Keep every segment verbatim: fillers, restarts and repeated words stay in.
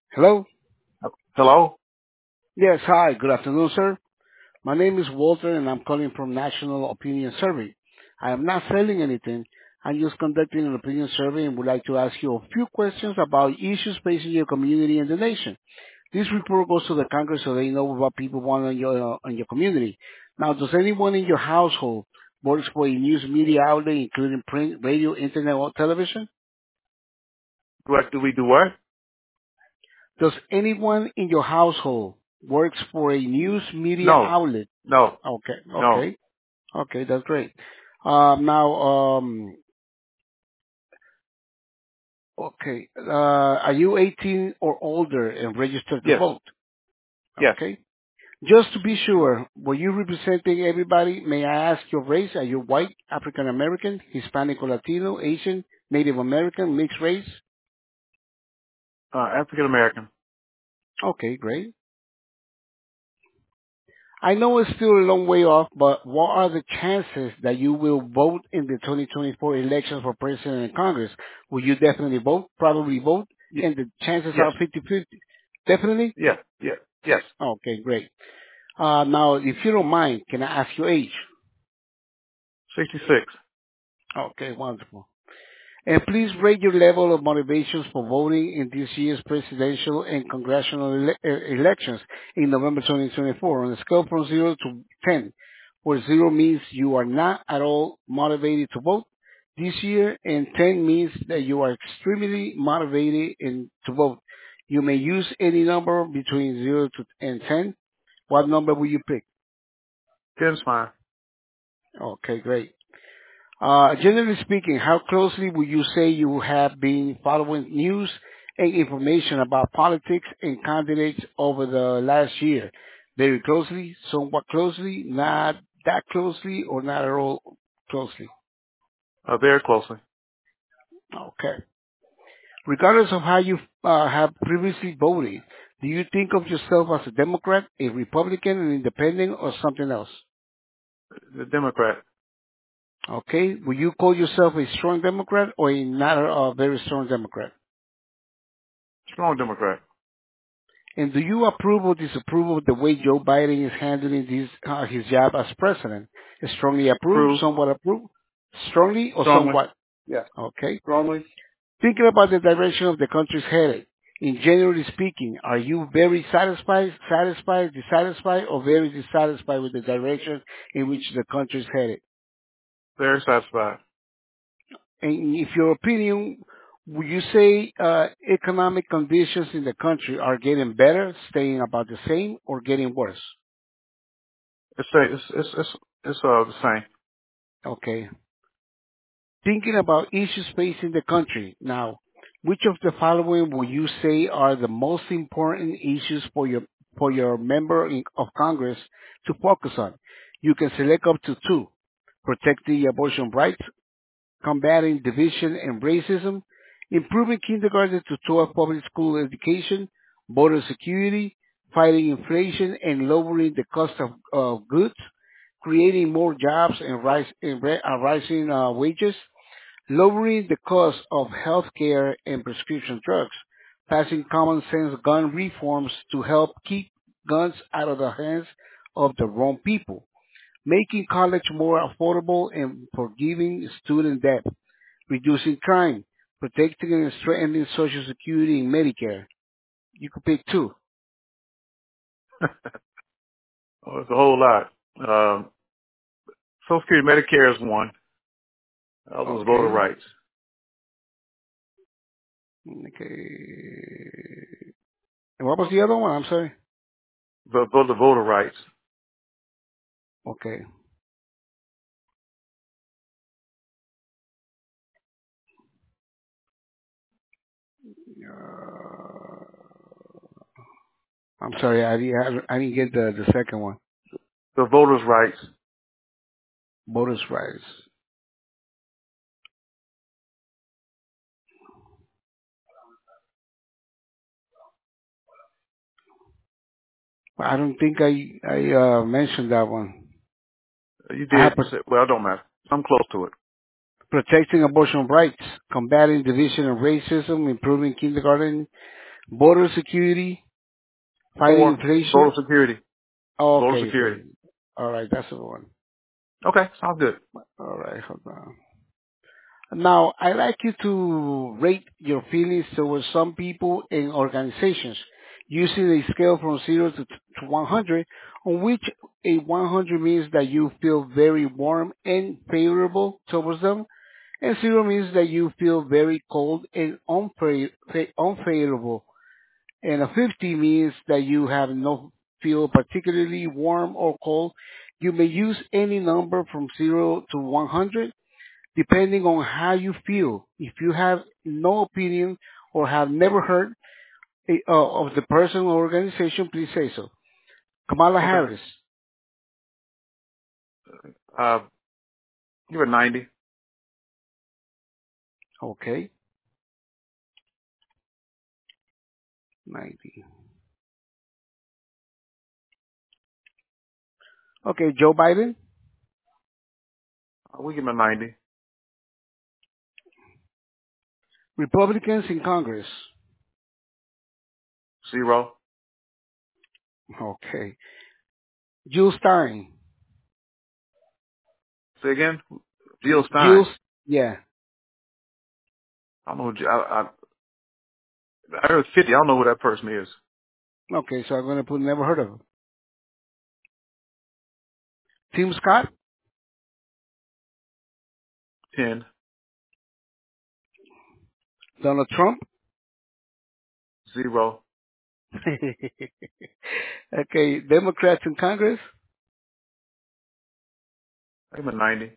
Hello? Hello? Yes, hi. Good afternoon, sir. My name is Walter, and I'm calling from National Opinion Survey. I am not selling anything. I'm just conducting an opinion survey and would like to ask you a few questions about issues facing your community and the nation. This report goes to the Congress so they know what people want in your uh, in your community. Now, does anyone in your household works for a news media outlet, including print, radio, internet, or television? What do we do what? Does anyone in your household works for a news media No. outlet? No. Okay, No. okay. Okay, that's great. Um, now, um, okay, uh, are you eighteen or older and registered to Yes. vote? Yes. Okay. Just to be sure, were you representing everybody? May I ask your race? Are you white, African American, Hispanic or Latino, Asian, Native American, mixed race? Uh, African American. Okay, great. I know it's still a long way off, but what are the chances that you will vote in the twenty twenty-four elections for president and Congress? Will you definitely vote? Probably vote? Y- And the chances yes. are fifty-fifty. Definitely? Yes. Yes. Yes. Okay, great. Uh, now, if you don't mind, can I ask your age? sixty-six. Okay, wonderful. And please rate your level of motivations for voting in this year's presidential and congressional ele- uh, elections in November twenty twenty-four on a scale from zero to ten, where zero means you are not at all motivated to vote this year, and ten means that you are extremely motivated in, to vote. You may use any number between zero to and ten. What number will you pick? Ten's fine. Okay, great. Uh, generally speaking, how closely would you say you have been following news and information about politics and candidates over the last year? Very closely, somewhat closely, not that closely, or not at all closely? Uh, very closely. Okay. Regardless of how you uh, have previously voted, do you think of yourself as a Democrat, a Republican, an independent, or something else? The Democrat. Okay. Will you call yourself a strong Democrat or a not a, a very strong Democrat? Strong Democrat. And do you approve or disapprove of the way Joe Biden is handling this, uh, his job as president? Strongly approve, Approve. somewhat approve, strongly or Strongly. somewhat? Yes. Okay. Strongly. Thinking about the direction of the country's headed, in generally speaking, are you very satisfied, satisfied, dissatisfied, or very dissatisfied with the direction in which the country is headed? Very satisfied. And if your opinion, would you say uh, economic conditions in the country are getting better, staying about the same, or getting worse? It's sa- it's it's it's, it's uh the same. Okay. Thinking about issues facing the country now, which of the following will you say are the most important issues for your for your member in, of Congress to focus on? You can select up to two: protecting abortion rights, combating division and racism, improving kindergarten to twelve public school education, border security, fighting inflation and lowering the cost of uh, goods, creating more jobs and, rise, and ra- uh, rising uh, wages, lowering the cost of health care and prescription drugs, passing common sense gun reforms to help keep guns out of the hands of the wrong people, making college more affordable and forgiving student debt, reducing crime, protecting and strengthening Social Security and Medicare. You could pick two. Oh, it's a whole lot. Um, Social Security, Medicare is one. Other was voter Okay. rights. Okay. And what was the other one? I'm sorry. The voter voter rights. Okay. Uh, I'm sorry. I didn't, I didn't get the, the second one. The voters' rights. Voters' rights. I don't think I I uh, mentioned that one. You I did. have You pro- said, well, it don't matter. I'm close to it. protecting abortion rights, combating division and racism, improving kindergarten Border security, fighting Four, inflation. Social Security. Social Okay, Security. okay. All right, that's the one. Okay, sounds good. All right, hold on. Now, I like you to rate your feelings towards some people and organizations using a scale from zero to, to one hundred, on which a one hundred means that you feel very warm and favorable towards them, and zero means that you feel very cold and unfa- fa- unfavorable, and a fifty means that you have no feel particularly warm or cold. You may use any number from zero to one hundred depending on how you feel. If you have no opinion or have never heard eh, uh, of the person or organization, please say so. Kamala Okay. Harris. Uh, give it ninety. Okay. ninety. Okay. Joe Biden. Uh, we give him a ninety. Republicans in Congress. Zero. Okay. Jill Stein. Say again? Jill Jill. Stein. Yeah. I don't know. Who, I, I, I heard fifty. I don't know who that person is. Okay. So I'm going to put never heard of him. Tim Scott. ten. Donald Trump. Zero. Okay. Democrats in Congress. I give him a ninety.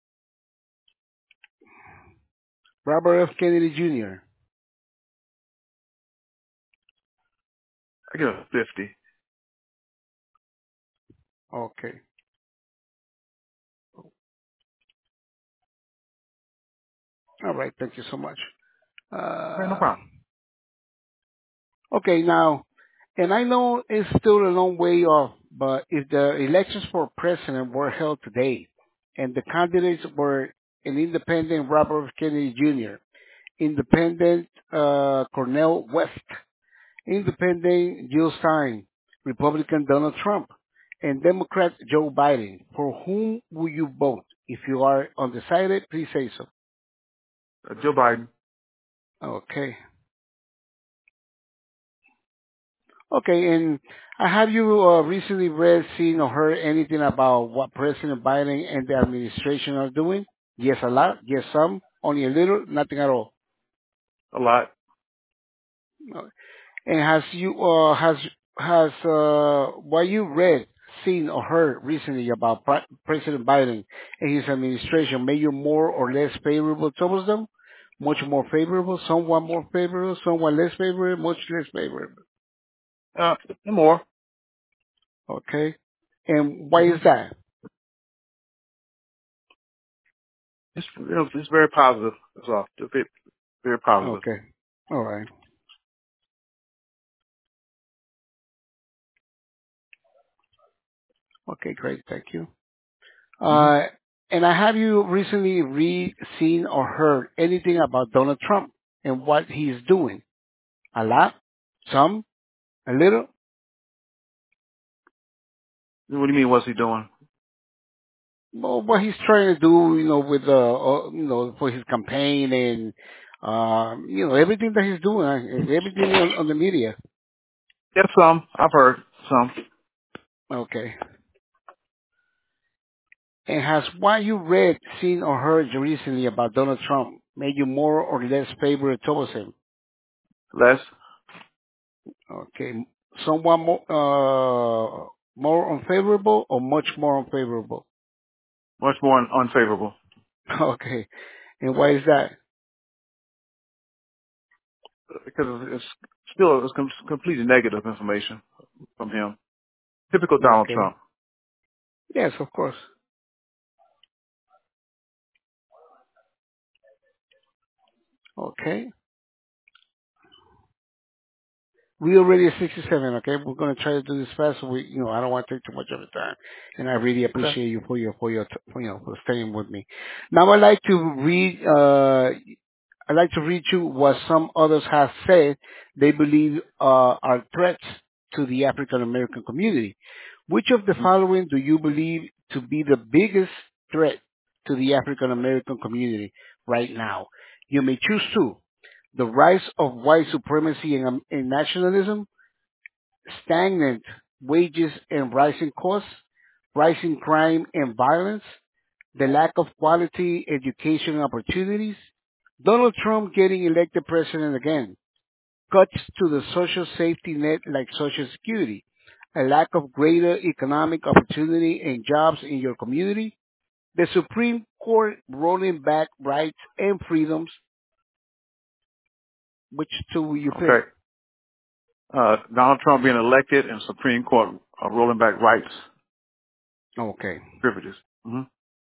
Robert F. Kennedy Junior I give him a fifty. Okay. All right. Thank you so much. Okay, no Uh, problem. okay, now, and I know it's still a long way off, but if the elections for president were held today and the candidates were an independent Robert F. Kennedy Junior, independent uh, Cornel West, independent Jill Stein, Republican Donald Trump, and Democrat Joe Biden, for whom will you vote? If you are undecided, please say so. Uh, Joe Biden. Okay. Okay, and uh, have you uh, recently read, seen, or heard anything about what President Biden and the administration are doing? Yes, a lot. Yes, some. Only a little. Nothing at all. A lot. No. And has you uh, has has uh, what you read, seen, or heard recently about Pre- President Biden and his administration made you more or less favorable towards them? Much more favorable, somewhat more favorable, somewhat less favorable, much less favorable. Uh, no more. Okay, and why Mm-hmm. is that? It's, you know, it's very positive. That's all. It's very, very positive. Okay. All right. Okay, great. Thank you. Mm-hmm. Uh, and I have you recently read, seen, or heard anything about Donald Trump and what he's doing? A lot? Some? A little? What do you mean? What's he doing? Well, what he's trying to do, you know, with, uh, uh you know, for his campaign and, um, you know, everything that he's doing, uh, everything on, on the media. Yes, some. I've heard some. Okay. And has what you read, seen, or heard recently about Donald Trump made you more or less favorable towards him? Less. Okay. Somewhat more, uh, more unfavorable or much more unfavorable? Much more un- unfavorable. Okay. And why is that? Because it's still it's com- completely negative information from him. Typical Donald Okay. Trump. Yes, of course. Okay. We already at sixty-seven, okay? We're going to try to do this fast so we, you know, I don't want to take too much of your time. And I really Okay. appreciate you for your, for your, for, you know, for staying with me. Now I'd like to read, uh, I'd like to read you what some others have said they believe uh, are threats to the African American community. Which of the Mhm. following do you believe to be the biggest threat to the African American community right now? You may choose two. The rise of white supremacy and, um, and nationalism, stagnant wages and rising costs, rising crime and violence, the lack of quality education opportunities, Donald Trump getting elected president again, cuts to the social safety net like Social Security, a lack of greater economic opportunity and jobs in your community, the Supreme Court rolling back rights and freedoms. Which two will you pick? Okay. Uh, Donald Trump being elected and Supreme Court uh, rolling back rights, Okay. privileges. hmm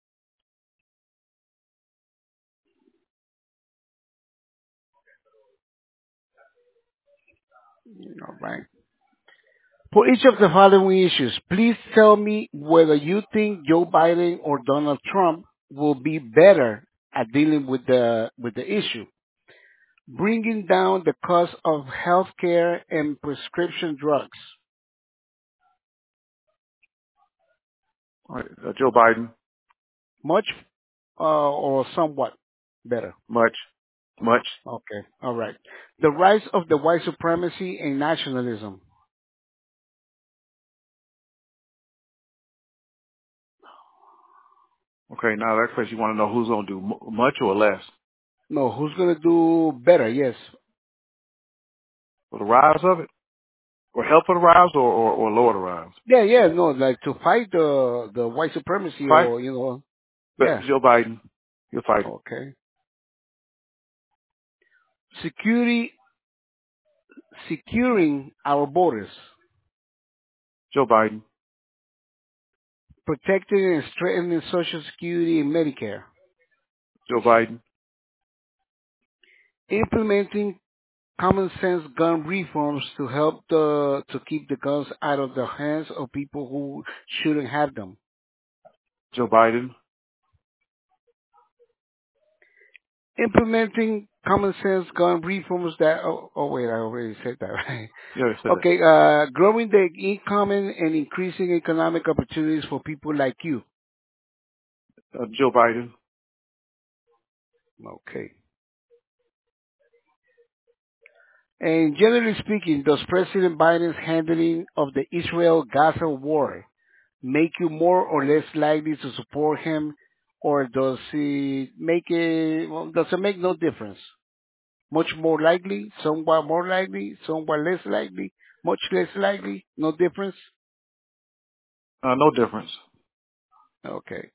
All right. For each of the following issues, please tell me whether you think Joe Biden or Donald Trump will be better at dealing with the with the issue. Bringing down the cost of health care and prescription drugs. All right. Uh, Joe Biden, Much uh, or somewhat better. much, much. Okay. All right. The rise of the white supremacy and nationalism. Okay. Now that question, you want to know who's going to do m- much or less No, who's going to do better? Yes. for the rise of it, or help for the rise, or, or, or lower the rise. Yeah, yeah, no, like to fight the the white supremacy Fight, or, you know, but yeah. Joe Biden, he'll fight it. Okay. Security, securing our borders, Joe Biden, protecting and strengthening Social Security and Medicare, Joe Biden, implementing common sense gun reforms to help the to keep the guns out of the hands of people who shouldn't have them. Joe Biden. Implementing common sense gun reforms that oh, oh wait, I already said that, right? You already said that. Okay, uh growing the income and and increasing economic opportunities for people like you. Uh, Joe Biden, Okay. And generally speaking, does President Biden's handling of the Israel-Gaza war make you more or less likely to support him, or does it make it, well, does it make no difference? Much more likely, somewhat more likely, somewhat less likely, much less likely, no difference? uh, no difference. Okay.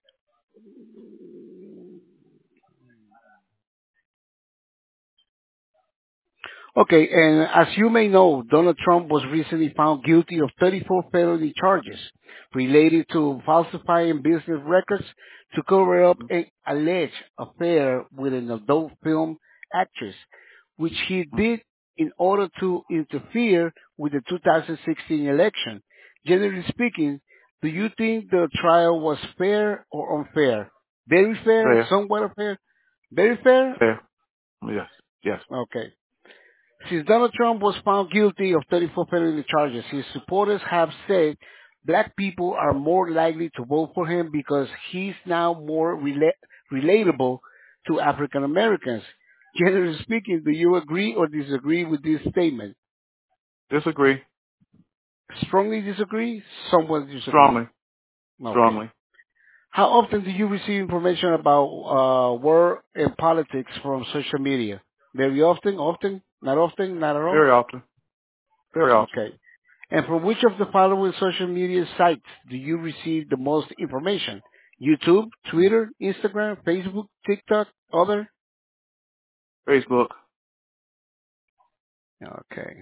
Okay, and as you may know, Donald Trump was recently found guilty of thirty-four felony charges related to falsifying business records to cover up Mhm. an alleged affair with an adult film actress, which he did in order to interfere with the two thousand sixteen election. Generally speaking, do you think the trial was fair or unfair? Very fair, Fair, somewhat unfair? Very fair? fair. Yes, yes. Okay. Since Donald Trump was found guilty of thirty-four felony charges, his supporters have said black people are more likely to vote for him because he's now more rela- relatable to African Americans. Generally speaking, do you agree or disagree with this statement? Disagree. Strongly disagree? Somewhat disagree. Strongly, Okay. strongly. How often do you receive information about uh, war and politics from social media? Very often? Often? Not often? Not at all? Very often. Very often. Okay. And from which of the following social media sites do you receive the most information? YouTube, Twitter, Instagram, Facebook, TikTok, other? Facebook. Okay.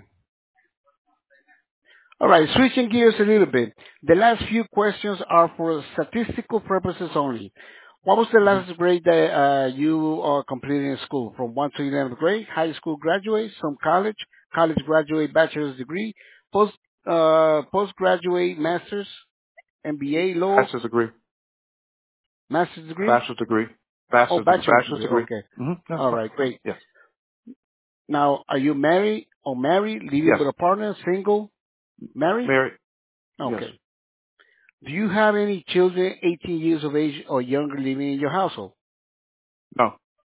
All right, switching gears a little bit. The last few questions are for statistical purposes only. What was the hmm last grade that uh, you are completing in school? From one to eleventh grade, high school graduate, some college, college graduate, bachelor's degree, post uh, postgraduate, master's, M B A, law, Bachelor's degree. master's degree? Bachelor's degree. Oh, Bachelor's degree. bachelor's Bachelor's degree. degree. Okay. hmm That's All fine. right, great. Yes. Now, are you married or married, living Yes. with a partner, single, married? Married? Yes. Okay. Do you have any children eighteen years of age or younger living in your household? No.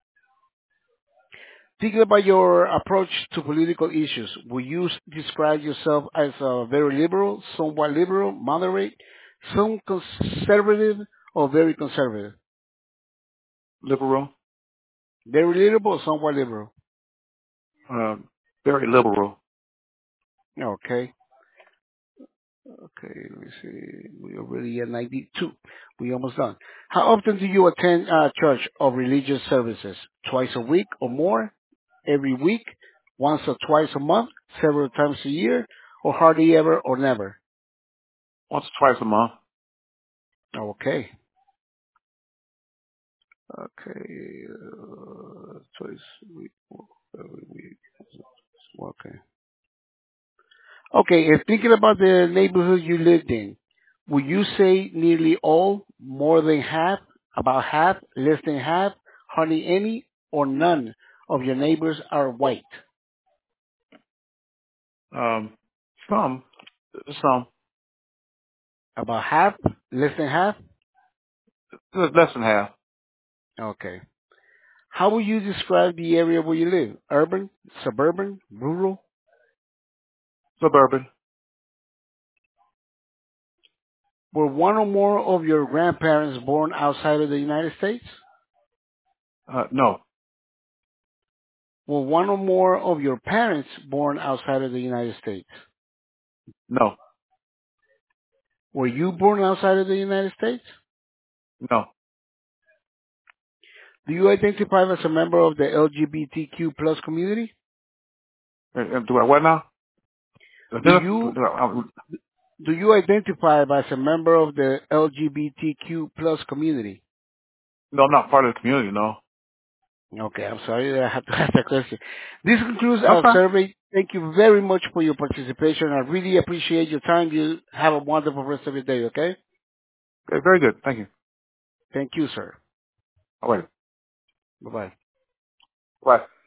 Thinking about your approach to political issues, will you s- describe yourself as a very liberal, somewhat liberal, moderate, some conservative, or very conservative? Liberal? Very liberal or somewhat liberal? Um, very liberal. Okay. Okay, let me see. We are already at ninety-two. We almost done. How often do you attend uh, church or religious services? Twice a week or more? Every week? Once or twice a month? Several times a year? Or hardly ever or never? Once or twice a month. Okay. Okay. Uh, twice a week. Every week. Okay. Okay, if thinking about the neighborhood you lived in, would you say nearly all, more than half, about half, less than half, hardly any, or none of your neighbors are white? Um, some. Some. About half, less than half? Less than half. Okay. How would you describe the area where you live? Urban, suburban, rural? Suburban? Were one or more of your grandparents born outside of the United States? Uh, no. Were one or more of your parents born outside of the United States? No. Were you born outside of the United States? No. Do you identify as a member of the L G B T Q plus community? Uh, uh, Do I what now? Do Identify? you do you identify as a member of the L G B T Q plus community? No, I'm not part of the community, no. Okay, I'm sorry that I have to ask that question. This concludes That's our fine. survey. Thank you very much for your participation. I really appreciate your time. You have a wonderful rest of your day, okay? Okay, very good. Thank you. Thank you, sir. All right. Bye-bye. Bye.